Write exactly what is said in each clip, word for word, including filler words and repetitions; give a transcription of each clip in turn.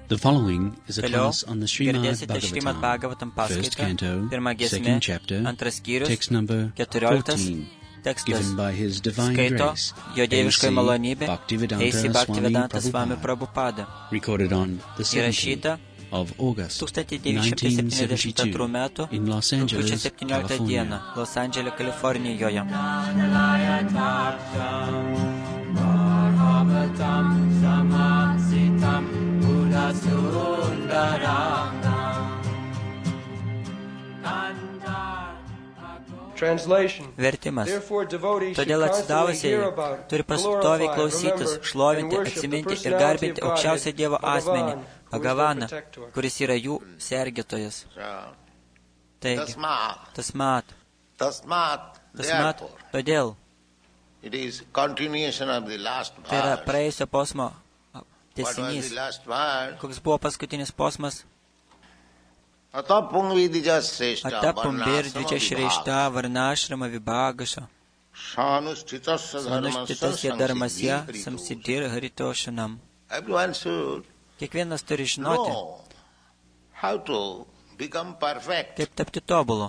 The following is a Toliau class on the Srimad girdėsite Šrimad Bhagavatam, Bhagavatam first paskaitą, canto, pirmą giesmę, second chapter, antras skyrius, text number keturioliktas fourteen, tekstas. given by His Divine Skaito Grace, jo dieviškai A C malonybė, Bhaktivedanta A C Swami Bhaktivedanta Swami Prabhupada, Prabhupada. recorded on the Įrašyta seventeenth of August, tūkstantis devyni šimtai septyniasdešimt antrų metų in Los rugpjūčio Angeles, septynioliktą dieną California. Los Andžele, Kalifornijoje. Vertimas. Todėl atsidavusieji turi pastoviai klausytis, šlovinti, atsiminti ir garbinti aukščiausią Dievo asmenį, Bhagavaną, kuris yra jų sergėtojas. Taigi, tasmat, tasmat, todėl, tai yra praėjusio posmo tęsinys. Koks buvo paskutinis posmas? Atapum birdvija šreishta varnašrama vibhagaša. Sanuštitasya dharmasya samsiddhir haritoshanam. Kiekvienas turi žinoti, kaip tapti tobulu.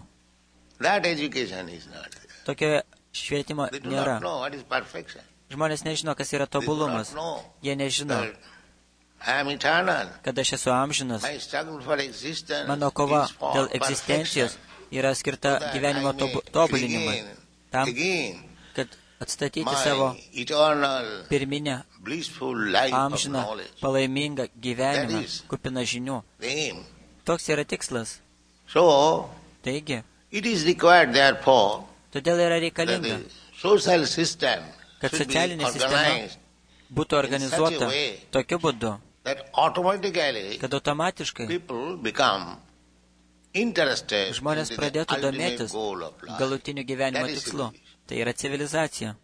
Tokio švietimo nėra. Žmonės nežino, kas yra tobulumas. Jie nežino, kad aš esu amžinas. Mano kova dėl egzistencijos yra skirta gyvenimo tobulinimui. Tam, kad atstatyti savo pirminę, amžiną, palaimingą gyvenimą, kupiną žinių. Toks yra tikslas. Taigi, todėl yra reikalinga, kad socialinė sistema būtų organizuota tokiu būdu, kad automatiškai žmonės pradėtų domėtis galutiniu gyvenimo tikslu. Tai yra civilizacija.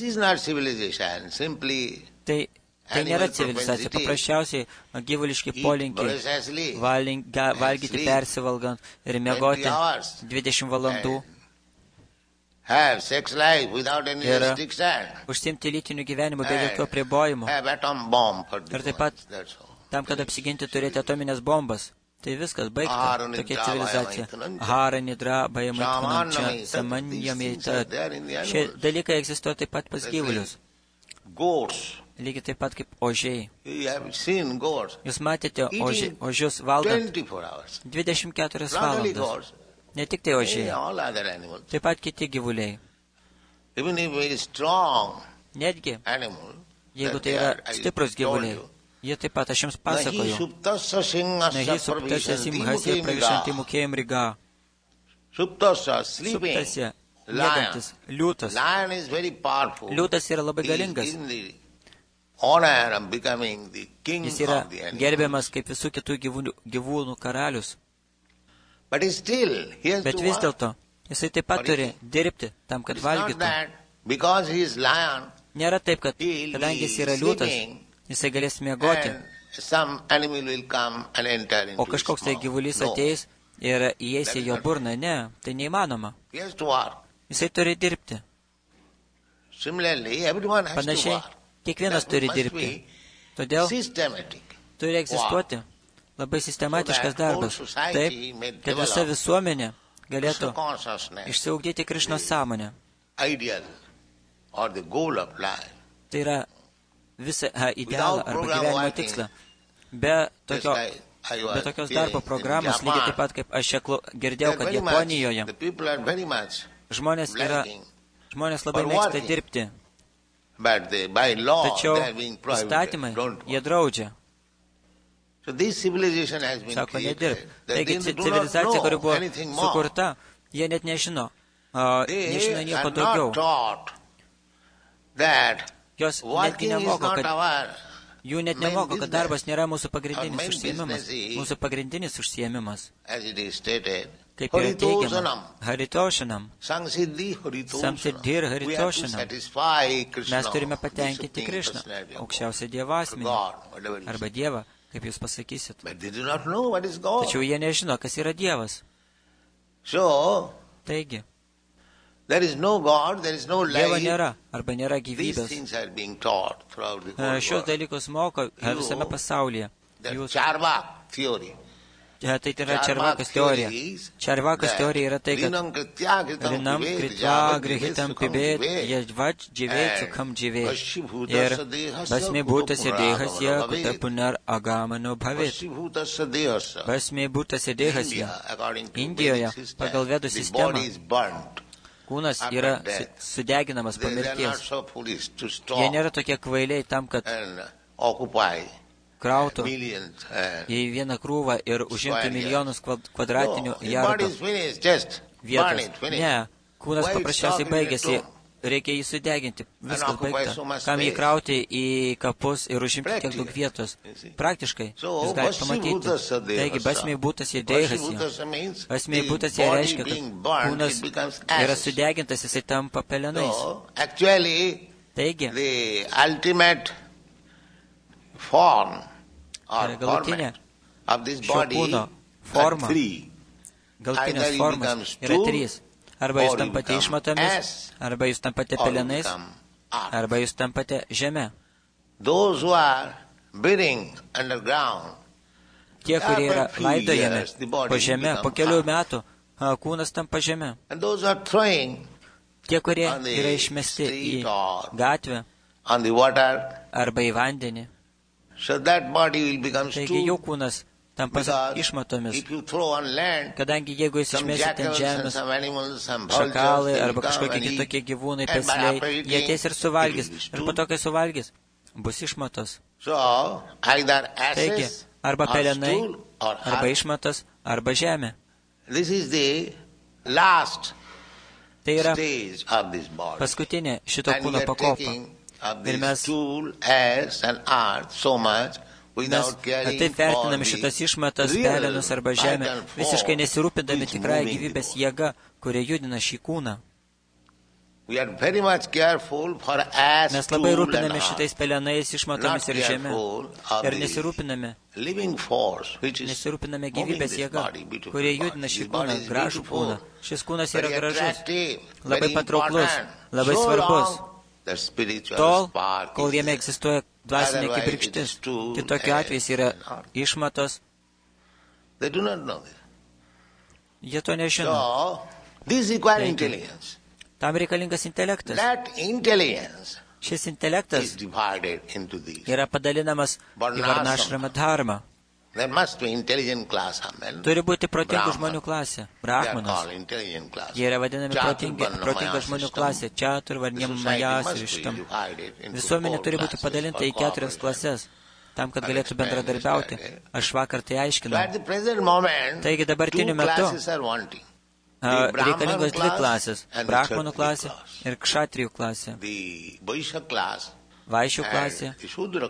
Tai, tai nėra civilizacija. Paprasčiausiai gyvuliški polinkiai valgyti persivalgant ir miegoti dvidešimt valandų. Ir užsiimti lytiniu gyvenimu be jokių apribojimų. Ir taip pat tam, kad apsiginti, turėti atominės bombas. Tai viskas, baigta tokia civilizacija. Hara, nidra, bajamaitkmanam čia, samanjamėta. Šie dalykai egzistuoja taip pat pas gyvulius. Lygiai taip pat kaip ožiai. Jūs matėte oži, ožius valgant dvidešimt keturias valandas. Ne tik tai ožiai, taip pat kiti gyvuliai. Netgi, jeigu tai yra stiprus gyvuliai, jie taip pat, aš jums pasakoju. Nahi suptasya simhasya pravišanti mukėjim riga. Suptasya, miegantis, liūtas. Liūtas yra labai galingas. Jis yra gerbiamas kaip visų kitų gyvūnų, gyvūnų karalius. Bet vis dėlto, jisai taip pat turi dirbti tam, kad valgytų. Nėra taip, kad kadangi jis yra liūtas, jisai galės miegoti, o kažkoks tai gyvulys ateis ir įeis į jo burną. Ne, tai neįmanoma. Jisai turi dirbti. Panašiai, kiekvienas turi dirbti. Todėl turi egzistuoti labai sistematiškas darbas. Taip, kad visa visuomenė galėtų išsiugdyti Krišnos sąmonę. Tai yra visą idealą arba gyvenimo tikslą. Be, tokio, be tokios darbo programos, lygiai taip pat, kaip aš girdėjau, kad Japonijoje žmonės, yra, žmonės labai mėgsta dirbti. Tačiau įstatymai jie draudžia. Sako, nedirb. Taigi civilizacija, kuri buvo sukurta, jie net nežino, nežino nieko daugiau. Jos netgi nemoko, kad, jų net nemoko, kad darbas nėra mūsų pagrindinis užsiėmimas. Mūsų pagrindinis užsiėmimas, kaip yra teigiama, haritoshanam, samsiddhir haritoshanam. Mes turime patenkinti Krišną, aukščiausią Dievo asmenį, arba Dievą, kaip jūs pasakysit. Tačiau jie nežino, kas yra Dievas. Taigi, Dievo nėra, arba nėra gyvybės. Šios dalykus moko visame pasaulyje. jūs... Tai yra Čarvakas teorija. Čarvakas teorija yra tai, kad rinam kritva grihitam pibėt, jadvač dživėt sukham dživėt. Ir basme būtas ir dehasya kuta punar agamano bhavit. Basme būtas ir dehasya. Indijoje pagal vedų sistemą kūnas yra sudeginamas po mirties. Jie nėra tokie kvailiai tam, kad krautų į vieną krūvą ir užimtų milijonus kvadratinių jardų vietos. Ne, kūnas paprasčiausiai baigėsi, reikia jį sudeginti, viskas baigta. Kam jį krauti į kapus ir užimti tiek daug vietos? Praktiškai, jūs galite pamatyti. Taigi, basmiai būtas ir dehasya. Basmiai būtas jie reiškia, kad kūnas yra sudegintas, jisai tampa pelenais. Taigi, galutinė šio kūno forma, galutinės formas yra trys. Arba jūs tampate išmatomis, arba jūs tampate pelenais, arba jūs tampate žeme. Tie, kurie yra laidojami po žeme, po kelių metų, kūnas tampa žeme. Tie, kurie yra išmesti į gatvę arba į vandenį, taigi jų kūnas tampa išmatomis, kadangi jeigu jūs išmesite ant žemės šakalai arba kažkokie kitokie gyvūnai, pesliai, jie ateis ir suvalgys, ir po to, kai suvalgys, bus išmatos. Taigi, arba pelenai, arba išmatos, arba žemė. Tai yra paskutinė šito kūno pakopa. Ir mes, mes taip vertiname šitas išmatas, pelenus arba žemę, visiškai nesirūpindami tikrąją gyvybės jėgą, kurie judina šį kūną. Mes labai rūpiname šitais pelenais, išmatomis ir žemė. Ir nesirūpiname, nesirūpiname gyvybės jėgą, kurie judina šį kūną, gražų kūną. Šis kūnas yra gražus, labai patrauklus, labai svarbus. Tol, kol jame egzistuoja dvasinė kibirkštis, kitokiu atveju yra išmatos. Jie to nežino. Taigi, tam reikalingas intelektas. Šis intelektas yra padalinamas į varnašrama dharmą. Turi būti protingų žmonių klasė, brahmanas. Jie yra vadinami protinga žmonių klasė, čatur, varniam, majas ir šitam. Visuomenė turi būti padalinta į keturias klases, tam, kad galėtų bendradarbiauti. Aš vakar tai aiškinau. Taigi dabartiniu metu reikalingos dvi klasės, brahmanų klasė ir kšatrijų klasė. Vaišių klasė ir šudrų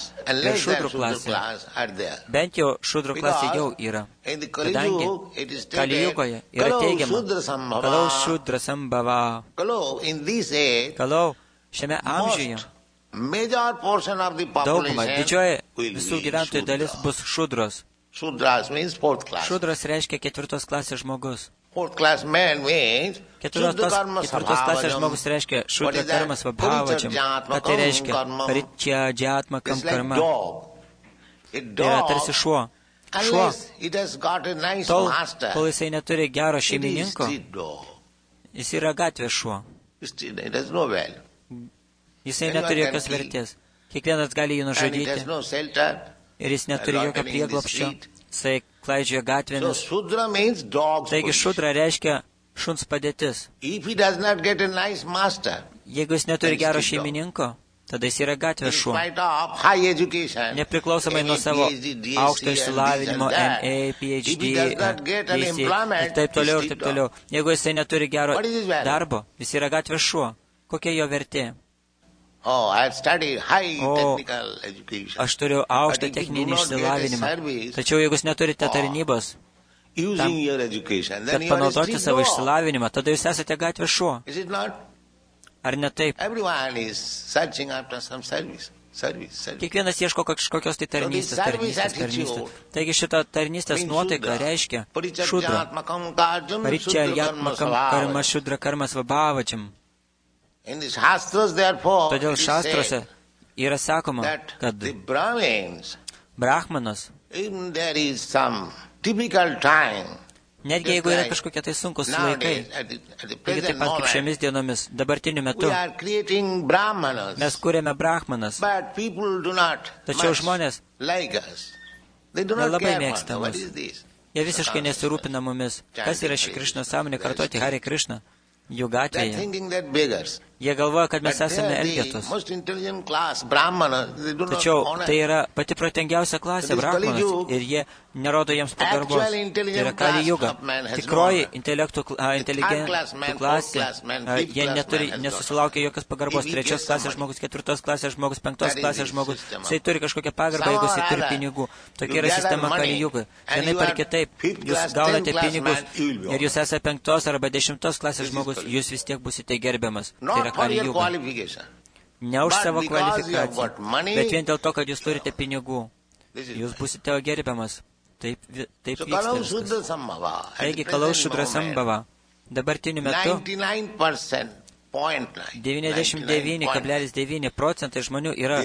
klasė. Bent jau šudrų klasė jau yra, kadangi Kalijugoje yra teigiama, kalau šudra sambhava, kalau šiame amžiuje dauguma, didžioji visų gyventojų dalis bus šudros. Šudras reiškia ketvirtos klasės žmogus. Ketvirtos, ketvirtos klasės žmogus reiškia šudra karmas vabhavačiam. Ką tai reiškia? Paritya dhyatmakam karma. Tai yra tarsi šuo. Šuo, tol, kol jisai neturi gero šeimininko, jis yra gatvės šuo. Jisai neturi jokios vertės. Kiekvienas gali jį nužudyti ir jis neturi jokio prieglobsčio. Jisai klaidžioja gatvėmis. Taigi šudra reiškia šuns padėtis. Jeigu jis neturi gero šeimininko, tada jis yra gatvės šuo. Nepriklausomai nuo savo aukšto išsilavinimo, M A, P H D, B C ir taip toliau ir taip toliau. Jeigu jisai neturi gero darbo, jis yra gatvės šuo. Kokia jo vertė? O, aš turiu aukštą techninį išsilavinimą. Tačiau jeigu jūs neturite tarnybos, tam, kad panaudoti savo išsilavinimą, tada jūs esate gatvės šuo. Ar ne taip? Kiekvienas ieško kažkokios tai tarnystės, tarnystės, tarnystės. Taigi šita tarnystės nuotaika reiškia šudra. Paritya dhyatmakam karma šudra karmas vabhavačiam. Todėl šastruose yra sakoma, kad Brahmanas, netgi jeigu yra kažkokie tai sunkus laikai, taigi taip pat kaip šiomis dienomis, dabartiniu metu, mes kūrėme Brahmanas, tačiau žmonės nelabai mėgsta mus. Jie visiškai nesirūpina mumis. Kas yra ši Krišnos sąmonė kartoti Hare Krishna? Jų gatvėje. Jie galvoja, kad mes esame elgetos. Tačiau tai yra pati protingiausia klasė Brahmanas ir jie nerodo jiems pagarbos. Tai yra Kali Juga. Tikroji intelektų, inteligentų klasė, jie neturi, nesusilaukia jokios pagarbos. Trečios klasės žmogus, ketvirtos klasės žmogus, penktos klasės žmogus. Jisai turi kažkokią pagarbą, jeigu jisai turi pinigų. Tokia yra sistema Kali Jugai. Vienaip ar kitaip, jūs gaunate pinigus ir jūs esate penktos arba dešimtos klasės žmogus, jūs vis tiek busite gerbiamas. Tai yra Kali Juga. Ne už savo kvalifikaciją, bet vien dėl to, kad jūs turite pinigų. Jūs busite gerbiamas. Taip, taip vyksta viskas. Taigi, Kalau Šudra Sambhava dabartiniu metu devyniasdešimt devyni kablelis devyni procentai žmonių yra,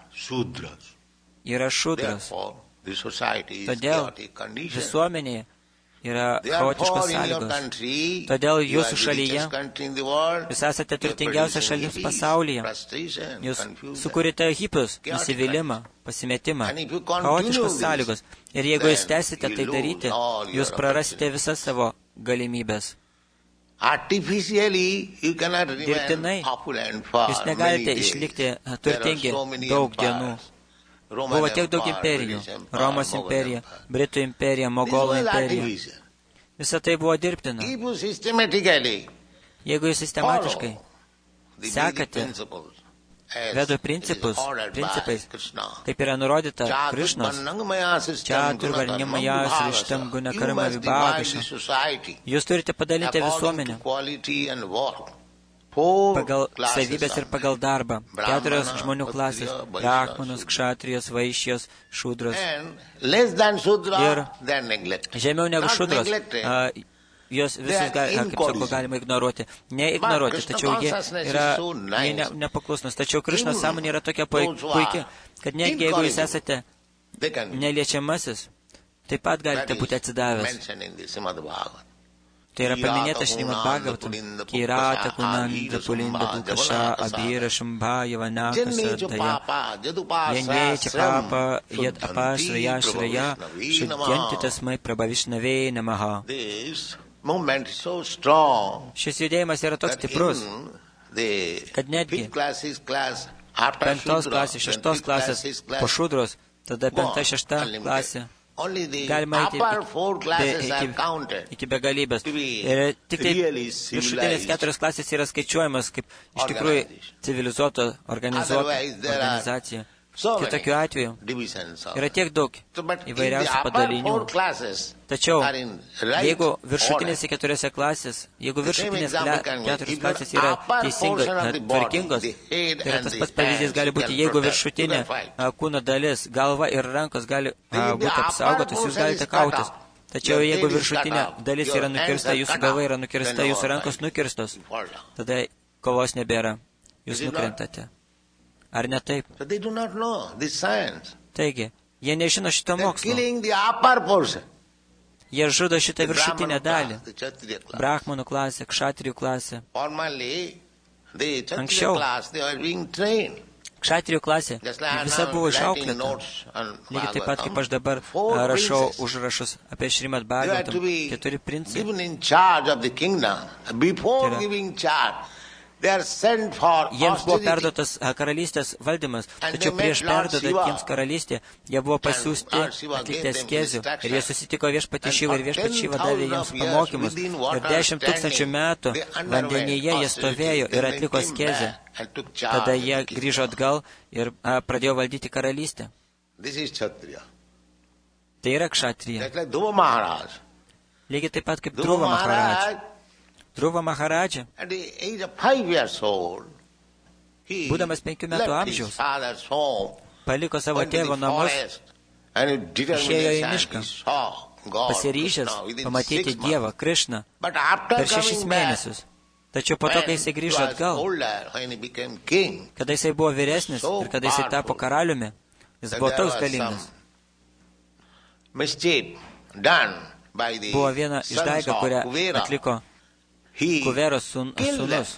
yra šudras. Todėl visuomenėje yra chaotiškos sąlygos. Todėl jūsų šalyje, jūs esate turtingiausia šalis pasaulyje. Jūs sukūrite hipius, nusivylimą, pasimetimą, chaotiškos sąlygos. Ir jeigu jūs tęsite tai daryti, jūs prarasite visas savo galimybės. Dirbtinai jūs negalite išlikti turtingi daug dienų. Buvo tiek daug imperijų. Romos imperija, Britų imperija, Mogolų imperija. Visa tai buvo dirbtina. Jeigu jūs sistematiškai sekate Vedų principus, principais, taip yra nurodyta Krišnos, Čaturvarnimaya srištam gunakarma vibhagaša. Jūs turite padalinti visuomenę pagal savybės ir pagal darbą. Keturios žmonių klasės – Brahmanos, Kšatrijos, Vaišijos, Šudros. Ir žemiau negu Šudros, jos visus, kaip sako, galima ignoruoti. Neignoruoti, tačiau jie yra jie ne, nepaklusnus. Tačiau Krišnos sąmonė yra tokia puikia, kad netgi jeigu jūs esate neliečiamasis, taip pat galite būti atsidavęs. Tai yra paminėta Šrimad Bhagavatam. Kirata kunanda pulinda dukasha abhira shambhaya vanaka sadhaya. Yanyecha papa yad apashraya shraya shudyanti tasmai prabhavishnave namaha. Šis judėjimas yra toks stiprus, kad netgi penktos klasės, šeštos klasės po šudros, tada penkta, šešta klasė, galima eiti iki, iki begalybės. Ir tik tai viršutinės keturios klasės yra skaičiuojamas kaip iš tikrųjų civilizuota, organizuota organizacija. Kitokiu atveju yra tiek daug įvairiausių padalinių. Tačiau, jeigu viršutinėse keturiose klasės, jeigu viršutinės keturios klasės yra teisingos, tvarkingos, tai yra tas pats pavyzdys gali būti, jeigu viršutinė kūno dalis, galva ir rankos gali būti apsaugotos, jūs galite kautis. Tačiau, jeigu viršutinė dalis yra nukirsta, jūsų galva yra nukirsta, jūsų rankos nukirstos, tada kovos nebėra, jūs nukrentate. Ar ne taip? Taigi, jie nežino šito mokslo. Jie žudo šitą viršutinę dalį. Brahmanų klasę, Kšatrijų klasę. Anksčiau Kšatrijų klasė visa buvo išauklėta. Lygiai taip pat, kaip aš dabar rašau užrašus apie Šrimad Bhagavatam, keturi princai. Jiems buvo perduotas karalystės valdymas, tačiau prieš perdodant jiems karalystę, jie buvo pasiųsti atlikti askezių ir jie susitiko viešpatį Šivą ir viešpatį Šivą davė jiems pamokymus. Ir dešimt tūkstančių metų vandenyje jie stovėjo ir atliko askezę. Tada jie grįžo atgal ir a, pradėjo valdyti karalystę. Tai yra Kšatrija. Lygiai taip pat kaip Dhruva Maharaj. Dhruva Maharadža, būdamas penkių metų amžiaus, paliko savo tėvo namus, išėjo į mišką, pasiryžęs pamatyti Dievą, Krišną, per šešis mėnesius. Tačiau po to, kai jisai grįžo atgal, kada jisai buvo vyresnis ir kada jisai tapo karaliumi, jis buvo toks galingas. buvo viena išdaiga, kurią atliko Kuveros sūnus.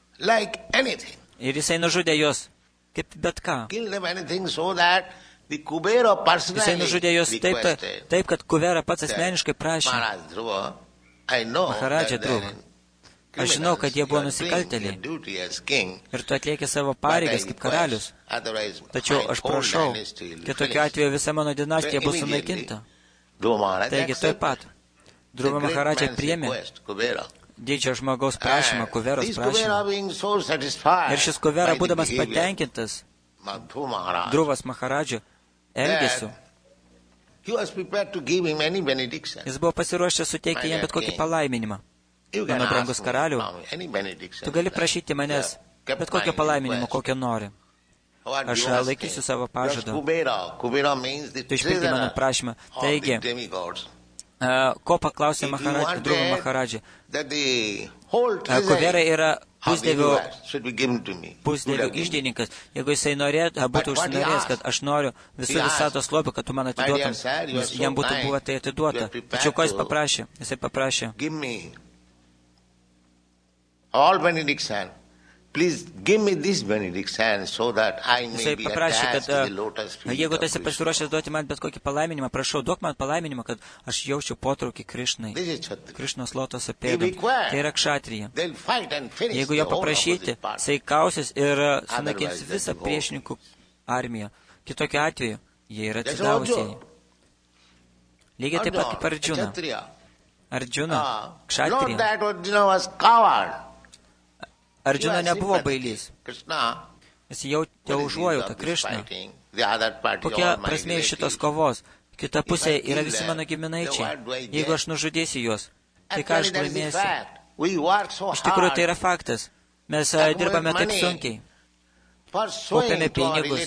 Ir jisai nužudė juos kaip bet ką. Jisai nužudė juos taip, taip kad Kuvera pats asmeniškai prašė Maharadžą Dhruva. Aš žinau, kad jie buvo nusikaltėliai ir tu atlieki savo pareigas kaip karalius. Tačiau aš prašau, kad tokiu atveju visa mano dinastija bus sunaikinta. Taigi taip pat Dhruva Maharadža priėmė didžio žmogaus prašymą, Kuveros prašymą. Ir šis Kuvera, būdamas patenkintas Dhruvas Maharadža elgesiu, jis buvo pasiruošęs suteikti jam bet kokį palaiminimą. Mano brangus karaliau, tu gali prašyti manęs bet kokio palaiminimo, kokio nori. Aš laikysiu savo pažadą. Tu išpildai mano prašymą. Taigi, ko paklausė Maharadža, Dhruva Maharadža? Kuvera yra pusdievių, pusdievių išdininkas. Jeigu jisai norėtų, būtų užsinorėjęs, kad aš noriu visų visatos lobių, kad tu man atiduotum, jam būtų buvo tai atiduota. Tačiau ko jis paprašė? Jisai paprašė. All benediction. Please give me this benediction so that I may be attached to the lotus feet. Jeigu tu esi pasiruošęs duoti man bet kokį palaiminimą, prašau, duok man palaiminimą, kad aš jaučiu potraukį Krišnai, Krišnos lotoso pėdom. Tai yra kšatrija. Jeigu jo paprašyti, jisai kausis ir sunaikins visą priešininkų armiją. Kitokiu atveju, jie yra atsidavusieji. Lygiai taip pat kaip Arjuna. Arjuna, kšatrija. Arjuna nebuvo bailys. Jis jautė užuojautą Krišną. Kokia prasmė šitos kovos? Kita pusė yra visi mano giminaičiai. Jeigu aš nužudysiu juos, tai ką aš laimėsiu? Iš tikrųjų, tai yra faktas. Mes dirbame taip sunkiai. Kaupiame pinigus.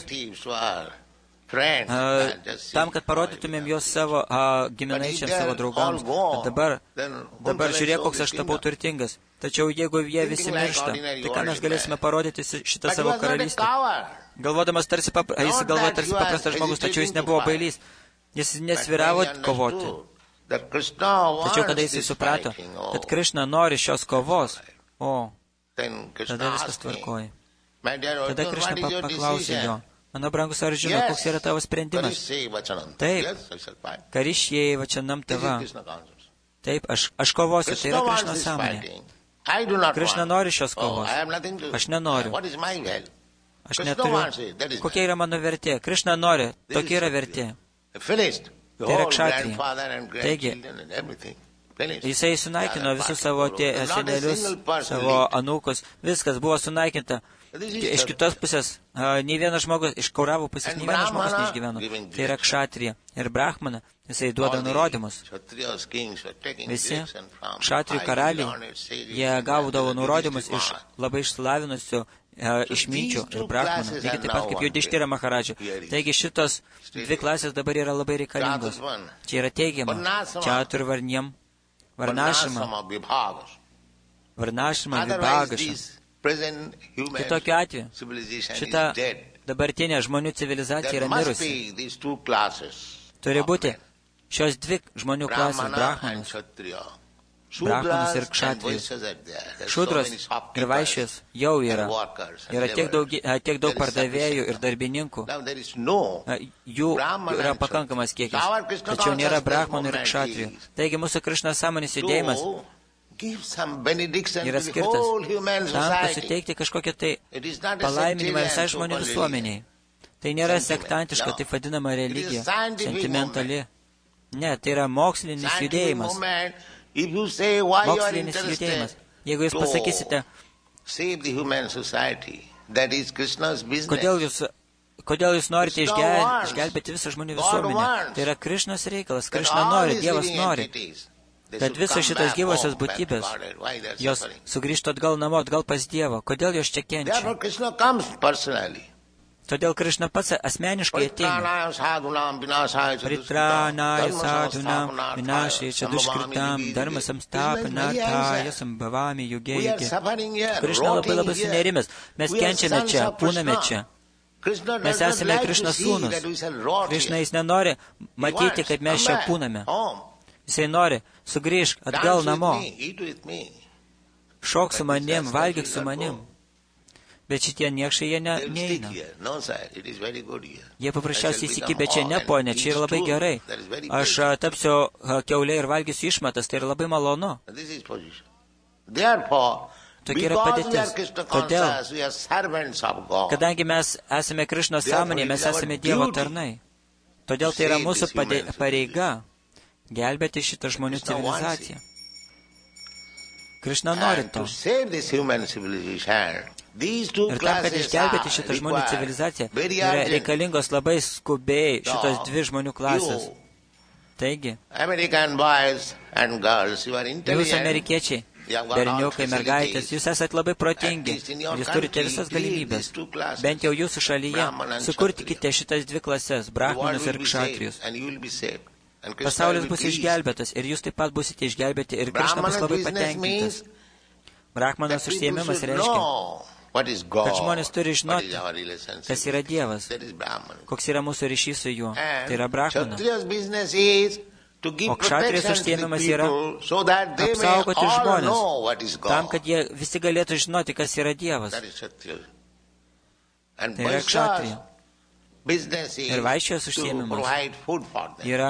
Tam, kad parodytumėm juos savo giminaičiams, savo draugams. Dabar, dabar žiūrėk, koks aš tapau turtingas. Tačiau jeigu jie visi miršta, tai ką mes galėsime parodyti šitą savo karalystę? Galvodamas tarsi, papra... jis galvoja tarsi paprastas žmogus, tačiau jis nebuvo bailys. Jis nesviravo kovoti. Tačiau kada jis suprato, kad Krišna nori šios kovos, o, tada viskas tvarkoja. Tada Krišna paklausė jo. Mano brangus Arjuna, koks yra tavo sprendimas? Taip, karišjei vačanam tava. Taip, aš, aš kovosiu, tai yra Krišnos sąmonė. Krišna nori šios kovos. Aš nenoriu. Aš neturiu. Kokia yra mano vertė? Krišna nori. Tokia yra vertė. Tai yra kšatrija. Taigi, jisai sunaikino visus savo senelius, savo anūkus. Viskas buvo sunaikinta. Iš kitos pusės, nei vienas žmogus, iš Kauravų pusės, nei vienas žmogus neišgyveno. Tai yra kšatrija. Ir Brahmana, jisai duoda nurodymus. Visi kšatrijų karaliai, jie gaudavo nurodymus iš labai išslavinusių išminčių ir Brahmana, lygiai taip pat kaip Judhištira Maharadža. Taigi šitos dvi klasės dabar yra labai reikalingos. Čia yra teigiama. Čaturvarniem, varnašima, varnašima, vibhagaša. Kitokiu atveju, šita dabartinė žmonių civilizacija yra mirusi. Turi būti šios dvi žmonių klasės, Brahmanas, Brahmanas ir kšatrijus. Šudros ir vaišės jau yra. Yra tiek daug, tiek daug pardavėjų ir darbininkų. Jų yra pakankamas kiekis, tačiau nėra Brahmanų ir kšatrijų. Taigi mūsų Krišnos sąmonės judėjimas yra skirtas tam, kad suteikti kažkokią tai palaiminimą visai žmonių visuomeniai. Tai nėra sektantiška, taip vadinama religija, sentimentali. Ne, tai yra mokslinis judėjimas. Mokslinis judėjimas. Jeigu jūs pasakysite, kodėl jūs, kodėl jūs norite išgel, išgelbėti visą žmonių visuomenę, tai yra Krišnos reikalas. Krišna nori, Dievas nori. Kad visos šitos gyvosios būtybės, jos sugrįžtų atgal namo, atgal pas Dievą. Kodėl jos čia kenčia? Todėl Krišna pats asmeniškai ateina. Pritranaya sadhunam vinašai čia duškritam dharmasam stapanarthaya sambhavami yuge yuge. Krišna labai labai sunerimęs. Mes kenčiame čia, būname čia. Mes esame Krišnos sūnus. Krišna jis nenori matyti, kad mes čia pūname. Jisai nori, sugrįžk atgal namo. Šok su manim, valgyk su manim. Bet šitie niekšai jie ne, neina. Jie paprasčiausiai įsikibė čia, ne, ponė, čia yra labai gerai. Aš a, tapsiu a, kiaulė ir valgysiu išmatas, tai yra labai malonu. Tokia yra padėtis. Todėl, kadangi mes esame Krišnos sąmonė, mes esame Dievo tarnai. Todėl tai yra mūsų padė, pareiga gelbėti šitą žmonių civilizaciją. Krišna nori to. Ir tam, kad išgelbėti šitą žmonių civilizaciją, yra reikalingos labai skubiai šitos dvi žmonių klasės. Taigi, jūs amerikiečiai, berniukai, mergaitės, jūs esate labai protingi, jūs turite visas galimybės. Bent jau jūsų šalyje sukurtikite šitas dvi klases, brahmanus ir kšatrijus. Pasaulis bus išgelbėtas ir jūs taip pat busite išgelbėti ir Krišna bus labai patenkintas. Brahmanos užsiėmimas reiškia, kad žmonės turi žinoti, kas yra Dievas, koks yra mūsų ryšys su juo. Tai yra Brahmana. O kšatrijos užsiėmimas yra apsaugoti žmonės, tam, kad jie visi galėtų žinoti, kas yra Dievas. Tai yra kšatrija. Ir vaiščios užsiėmimas yra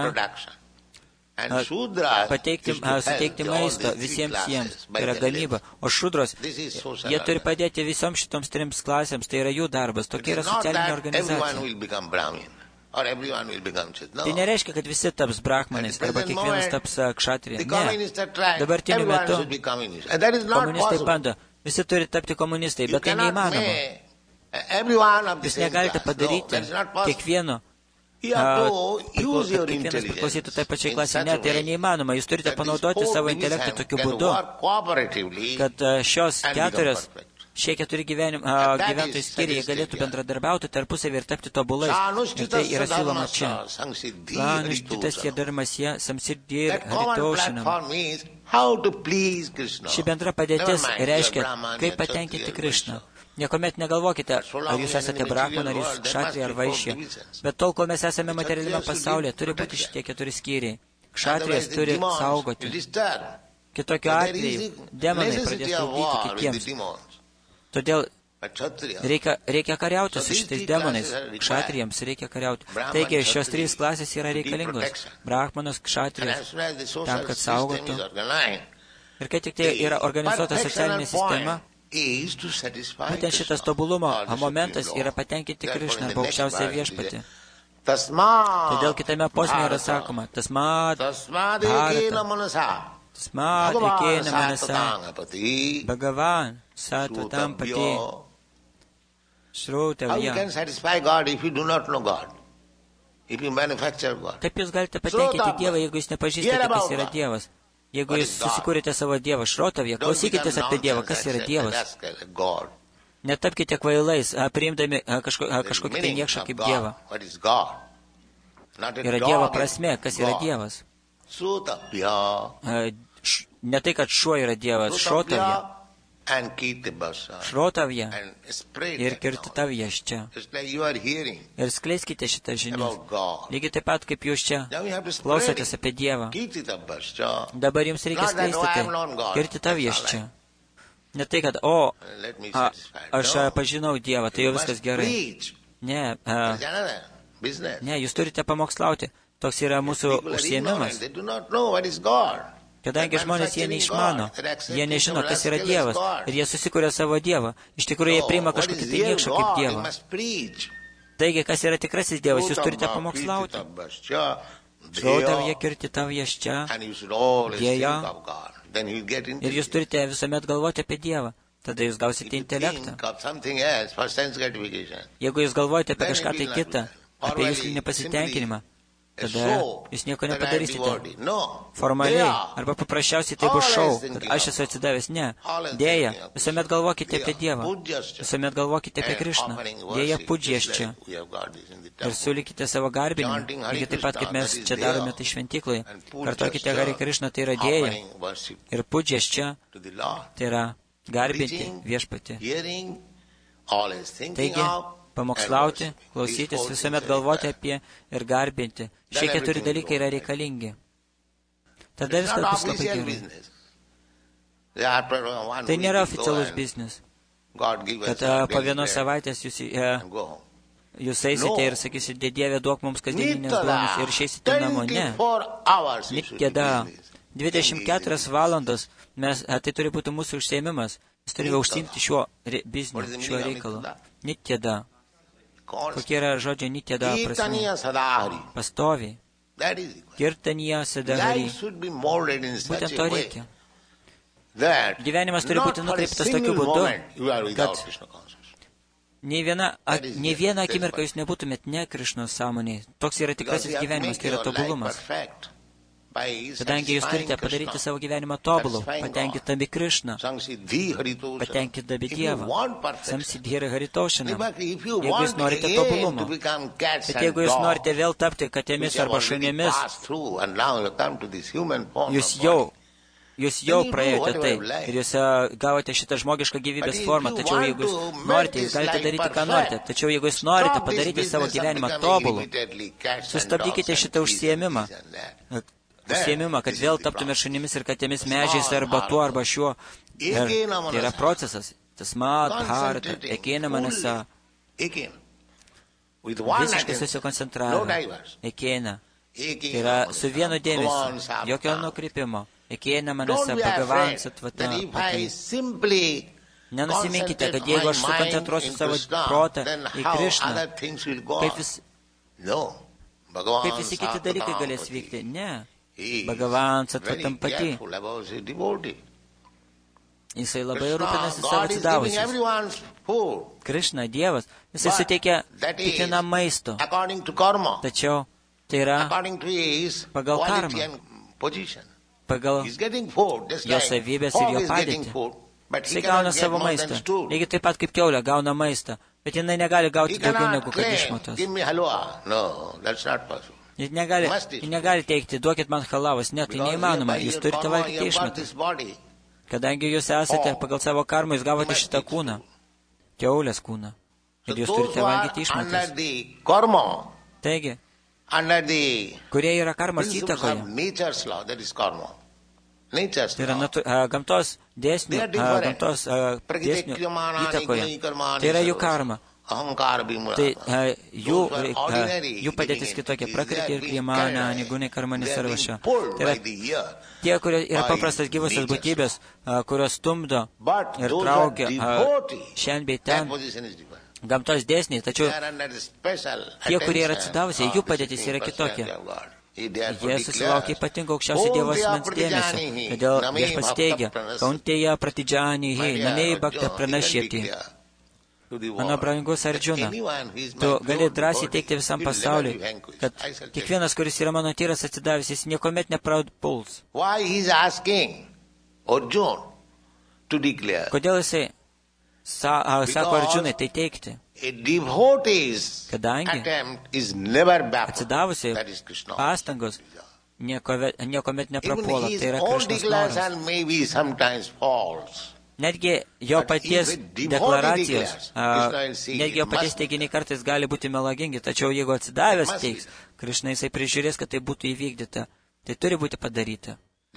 pateikti, suteikti maisto visiems jiems, tai yra gamyba. O šudros, jie turi padėti visoms šitoms trims klasėms, tai yra jų darbas, tokia yra socialinė organizacija. Tai nereiškia, kad visi taps brahmanais, arba kiekvienas taps kšatrija. Ne, dabartiniu metu komunistai bando, visi turi tapti komunistai, bet tai neįmanoma. Jūs negalite padaryti kiekvieno, a, kad kiekvienas priklausytų tai pačiai klasiai. Ne, tai yra neįmanoma. Jūs turite panaudoti savo intelektą tokiu būdu, kad šios keturios, šie keturi gyvenim, a, gyventojų skyriai galėtų bendradarbiauti tarpusavį ir tapti tobulais. Ir tai yra siūloma čia. Lanuščitas jedarmasje samsirdir rytaušinam. Ši bendra padėtis reiškia, kaip patenkinti Krišną. Niekuomet negalvokite, ar jūs esate brahmana, ar jūs kšatrija, ar vaišė. Bet tol, kol mes esame materialiame pasaulyje, turi būti šitie keturi skyriai. Kšatrijas turi saugoti. Kitokiu atveju, demonai pradės trukdyti kitiems. Todėl reikia, reikia kariauti su šitais demonais. Kšatrijams reikia kariauti. Taigi, šios trys klasės yra reikalingos. Brahmanas, kšatrijas, tam, kad saugotų. Ir kai tik tai yra organizuota socialinė sistema, būtent šitas tobulumo momentas yra patenkinti Krišną arba aukščiausią viešpatį. Todėl kitame posmėje yra sakoma, tasmad bharata, tasmad ekena manasa, bhagavan satvatam pati, shrutavya. Kaip jūs galite patenkinti Dievą, jeigu jūs nepažįstate, kas yra Dievas? Jeigu jūs susikūrėte savo Dievą Šrotavje, klausykitės apie Dievą, kas yra Dievas. Netapkite kvailais, priimdami kažko, kažkokį tai niekšą kaip Dievą. Yra Dievo prasme, kas yra Dievas. Ne tai, kad šuo yra Dievas, Šrotavje. Šrotavje ir kirtitavješčia. Ir skleiskite šitą žinią. Lygiai taip pat, kaip jūs čia klausotės apie Dievą. Dabar jums reikia skleisti tai. Kirtitavješčia. Ne tai, kad, o, a, aš a, pažinau Dievą, tai jau viskas gerai. Ne, a, ne, jūs turite pamokslauti. Toks yra mūsų užsiėmimas. Kadangi žmonės jie neišmano, jie nežino, kas yra Dievas, ir jie susikuria savo Dievą. Iš tikrųjų, jie priima kažkokį tai niekšą kaip Dievą. Taigi, kas yra tikrasis Dievas, jūs turite pamokslauti. Šrotavje kirtitavješčia, dėja. Ir jūs turite visuomet galvoti apie Dievą. Tada jūs gausite intelektą. Jeigu jūs galvojate apie kažką tai kitą, apie jūsų nepasitenkinimą, tada jūs nieko nepadarysite. Formaliai, arba paprasčiausiai tai bus šou, kad aš esu atsidavęs. Ne. Dėja, visuomet galvokite apie Dievą. Visuomet galvokite apie Krišną. Dėja, pudžieščia. Ir siūlykite savo garbinimą. Lygiai taip pat, kaip mes čia darome tai šventykloje. Kartokite Hare Krišną, tai yra dėja. Ir pudžieščia, tai yra garbinti viešpatį. Taigi, pamokslauti, klausytis, visuomet galvoti apie ir garbinti. Šie keturi dalykai yra reikalingi. Tada viskas bus labai gerai. Tai nėra oficialus biznis, kad po vienos savaitės jūs, jūs eisite ir sakysite, Dieve, duok mums kasdieninės duonos ir išeisite namo. Ne. Nityada. dvidešimt keturias valandas mes, tai turi būti mūsų užsiėmimas. Mes turime užsiimti šiuo bizniu, šiuo reikalu. Nityada. Kokie yra žodžio nityada prasme? Pastoviai. Kirtanija sadahari. Būtent to reikia. Gyvenimas turi būti nukreiptas tokiu būdu, kad nei viena, nei vieną akimirką jūs nebūtumėt ne Krišnos sąmonėje. Toks yra tikrasis gyvenimas, tai yra tobulumas. Kadangi jūs turite padaryti savo gyvenimą tobulų, patenkintami Krišną, patenkintami Dievą, samsidhira haritošanam, jeigu jūs norite tobulumo. Bet jeigu jūs norite vėl tapti katėmis arba šunėmis, jūs jau Jūs jau praėjote tai ir jūs gavote šitą žmogišką gyvybės formą, tačiau jeigu jūs norite, jūs galite daryti, ką norite. Tačiau jeigu jūs norite padaryti savo gyvenimą tobulų, sustabdykite šitą užsiėmimą. Užsiėmimą, kad vėl taptume šunimis ir katėmis medžiais arba tuo arba šiuo. Ir tai yra procesas. Tasmat, bharata, ekena manasa. Visiškai susikoncentravę. Ekena. Tai yra su vienu dėmesiu, jokio nukrypimo. Ekėna manasa bhagavan satvata patai. Nenusiminkite, kad jeigu aš sukoncentruosiu savo protą į Krišną, kaip, vis, kaip visi kiti dalykai galės vykti. Ne. Bhagavan satvatam pati. Jisai labai rūpinasi savo atsidavusius. Krišna, Dievas, jisai suteikia kiekvienam maisto. Tačiau tai yra pagal karmą. Pagal jo savybės ir jo padėtį. Jisai gauna savo maistą. Lygiai taip pat kaip kiaulė gauna maistą. Bet jinai negali gauti daugiau negu kad išmatos. Jis negali, jis negali teikti, duokit man halavas. Ne, tai neįmanoma. Jūs turite valgyti išmatas. Kadangi jūs esate pagal savo karmą, jūs gavote šitą kūną. Kiaulės kūną. Ir jūs turite valgyti išmatas. Taigi, kurie yra karmos įtakoje. Tai yra natu, a, gamtos dėsnių, a, gamtos a, dėsnių įtakoje. Tai yra jų karma. Tai a, jų, a, jų padėtis kitokia. Prakriti ir klimana, nigūnai karmanis arvaša. Tai yra tie, kurie yra paprastas gyvosios būtybės, a, kurios stumdo ir traukia a, šiandien bei ten. Gamtos dėsniai, tačiau tie, kurie yra atsidavusiai, jų padėtis yra kitokia. Jie susilaukia ypatingo aukščiausio Dievo asmens dėmesio, todėl viešpats teigia, kauntėje pratidžianihi, namėjai bhakta pranašėti. Mano brangus Arjuna, tu gali drąsiai teikti visam pasauliui, kad kiekvienas, kuris yra mano tyras atsidavęs, jis niekuomet neprapuls. Kodėl jisai Sa, a, sako Arjunai, tai teikti. Kadangi atsidavusiai pastangos niekuomet neprapuola, tai yra Krišnos noras. Netgi jo paties deklaracijos, a, netgi jo paties teiginiai kartais gali būti melagingi, tačiau jeigu atsidavęs teiks, Krišna jisai prižiūrės, kad tai būtų įvykdyta. Tai turi būti padaryta.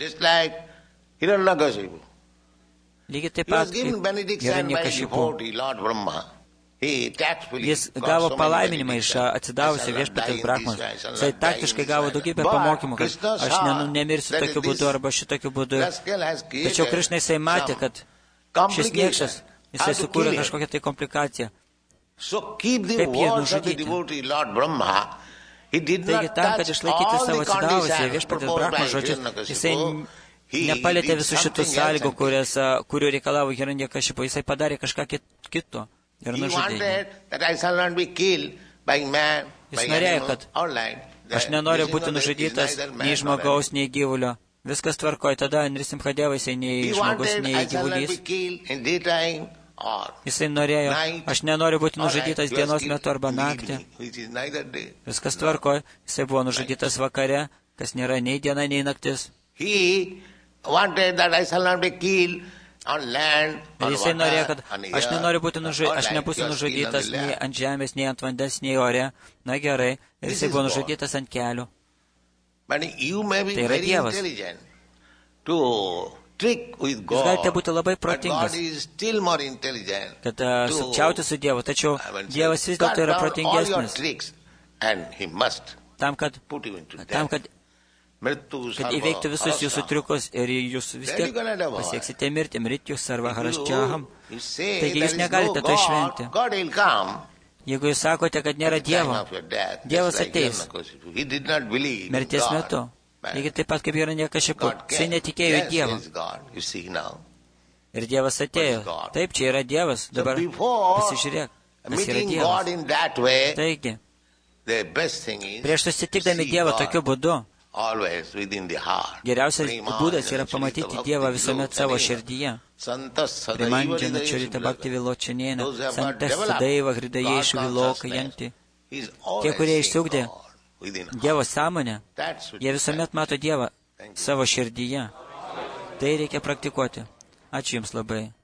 Lygiai taip pat kaip Hiranyakashipu. Jis gavo palaiminimą iš atsidavusio viešpatės Brahmos. Jisai taktiškai gavo daugybę pamokymų, kad aš nemirsiu tokiu būdu arba šitokiu būdu. Tačiau Krišna jisai matė, kad šis niekšas, jisai sukūrė kažkokią tai komplikaciją. Kaip jie nužudyti. Taigi tam, kad išlaikyti savo atsidavusią viešpatės Brahmos žodžius, jisai nepalėtė visų šitų sąlygų, kurias, kurių reikalavo Hiranyakashipu. Jisai padarė kažką kito ir nužudė. Jis norėjo, kad aš nenoriu būti nužudytas nei žmogaus, nei gyvulio. Viskas tvarkoja, tada Nrisimhadeva jisai nei žmogus, nei gyvulys. Jisai norėjo, aš nenoriu būti nužudytas dienos metu arba naktį. Viskas tvarkoja, jisai buvo nužudytas vakare, kas nėra nei diena, nei naktis. Wanted that I shall not be killed Ir jisai norėjo, kad aš nenoriu būti nužudytas, aš nebūsiu nužudytas nei ant žemės, nei ant vandens, nei ore. Na gerai, ir jisai buvo nužudytas ant kelių. Tai yra Dievas. Jūs galite būti labai protingas, kad uh, sukčiauti su Dievu, tačiau Dievas vis dėlto yra protingesnis. Tam, kad, tam, kad, kad įveiktų visus jūsų triukus ir jūs vis tiek pasieksite mirtį, mrityus arba haraščiaham. Taigi jūs negalite to išvengti. Jeigu jūs sakote, kad nėra Dievo, Dievas ateis mirties metu. Lygiai taip pat kaip yra Nekašipu. Jisai netikėjo į Dievą. Ir Dievas atėjo. Taip, čia yra Dievas. Dabar pasižiūrėk, kas yra Dievas. Taigi, prieš susitikdami Dievą tokiu būdu, geriausias būdas yra pamatyti Dievą visuomet savo širdyje. Primandžiana Čarita Bhakti Viločanienė, Santas Sadaiva Hridayeshu Vilokajanti. Tie, kurie išsiugdė Dievo sąmonę, jie visuomet mato Dievą savo širdyje. Tai reikia praktikuoti. Ačiū Jums labai.